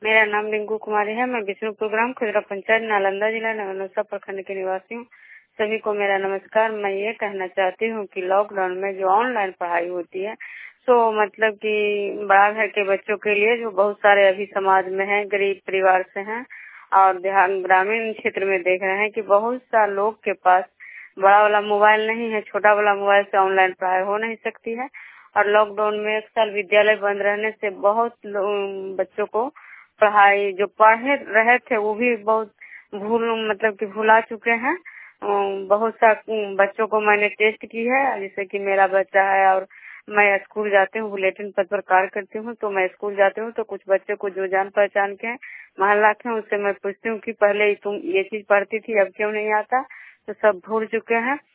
मेरा नाम रिंकू कुमारी है। मैं विष्णुपुर ग्राम खुदरा पंचायत नालंदा जिला नवनौसा प्रखंड की निवासी हूँ। सभी को मेरा नमस्कार। मैं ये कहना चाहती हूँ कि लॉकडाउन में जो ऑनलाइन पढ़ाई होती है तो मतलब कि बड़ा घर के बच्चों के लिए जो बहुत सारे अभी समाज में हैं, गरीब परिवार से हैं और ग्रामीण क्षेत्र में देख रहे हैं कि बहुत सा लोग के पास बड़ा वाला मोबाइल नहीं है, छोटा वाला मोबाइल से ऑनलाइन पढ़ाई हो नहीं सकती है। और लॉकडाउन में 1 साल विद्यालय बंद रहने से बहुत बच्चों को पढ़ाई जो पढ़े रहे थे वो भी बहुत मतलब कि भुला चुके हैं। बहुत सा बच्चों को मैंने टेस्ट की है, जैसे कि मेरा बच्चा है और मैं स्कूल जाती हूँ, बुलेटिन पद पर कार्य करती हूँ, तो मैं स्कूल जाती हूँ तो कुछ बच्चों को जो जान पहचान के मोहल्ला के उससे मैं पूछती हूँ कि पहले तुम ये चीज पढ़ती थी अब क्यों नहीं आता, तो सब भूल चुके हैं।